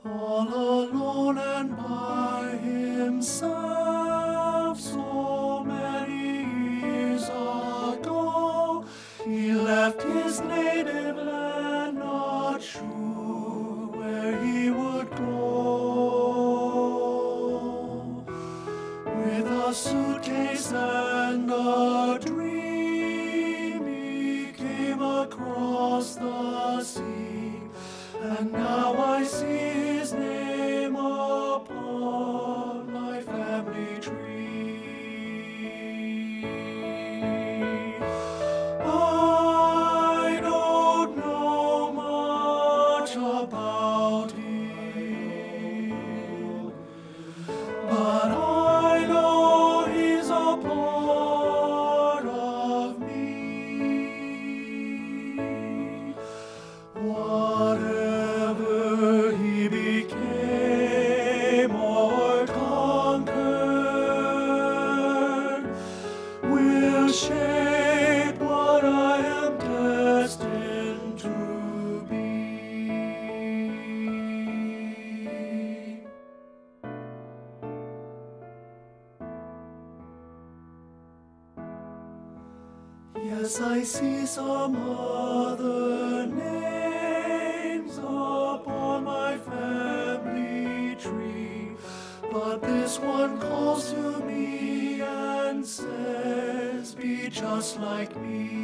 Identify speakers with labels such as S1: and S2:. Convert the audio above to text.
S1: all alone and by himself. So many years ago, he left his native land, not sure where he would go. With a suitcase and a dream, he came across the sea, and now I see his name upon my family tree. I don't know much about him, but I know he's a part of me. Whatever he became or conquered will shape what I am destined to be. Yes, I see some other names upon my family tree, but this one calls to me and says, be just like me.